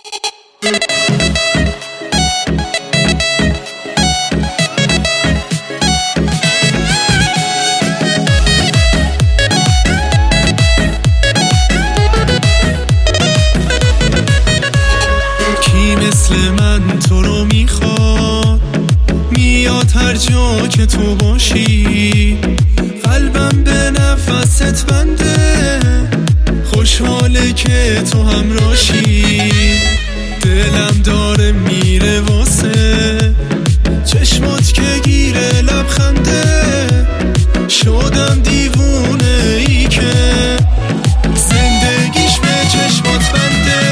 کی مثل من تو رو میخواد، میاد هر جا که تو باشی. قلبم به نفست بنده، خوشحاله که تو همراشی. دلم داره میره واسه چشمات که گیره لبخنده. شدم دیوونه ای که زندگیش به چشمات بنده.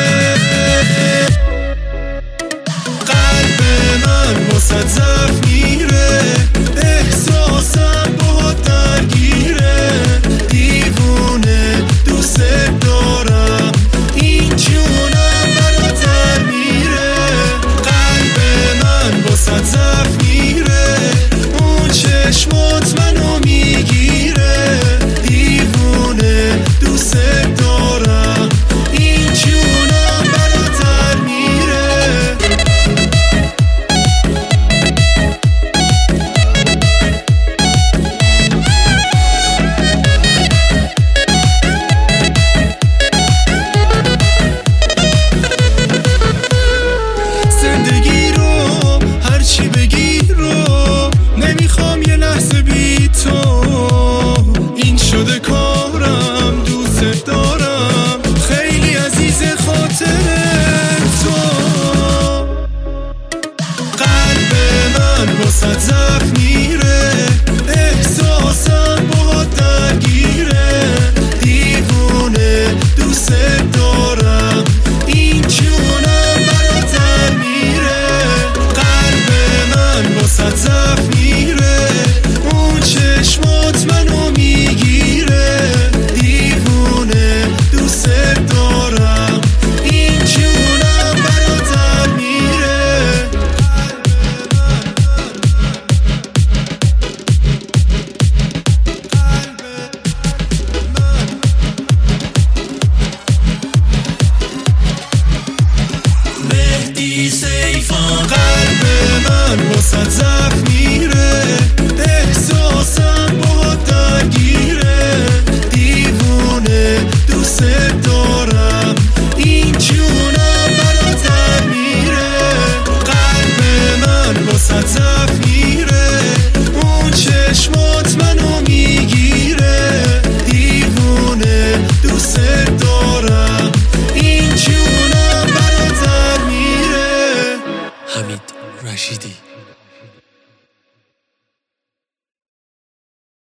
قلب من واسه ضعف میره، احساسم باهات درگیره. دیوونه دوست دارم، این جونم برات در میره. قلب من واسه ضعف میره، اون چشمات منو میگیره. دیوونه دوست دارم، این جونم برات در میره. زندگی رو هرچی بگی رو نمیخوام یه لحظه بی تو. این شده کارم، دوست دارم، خیلی عزیز خاطر تو. قلب من واسه ضعف میره، احساسم باهات درگیره. دیوونه دوست دارم، این جونم برات در میره. قلب من واسه ضعف میره، اون چشمات منو میگیره. دیوونه دوست دارم، این جونم برات در میره. مهدی سیفان. قلب من واسه ضعف میره، احساسم باهات درگیره. دیوونه دوست دارم، این جونم برات در میره. قلب من واسه ضعف میره، اون چشمات منو میگیره. دیوونه دوست دارم، این جونم برات در میره. حمید رشیدی.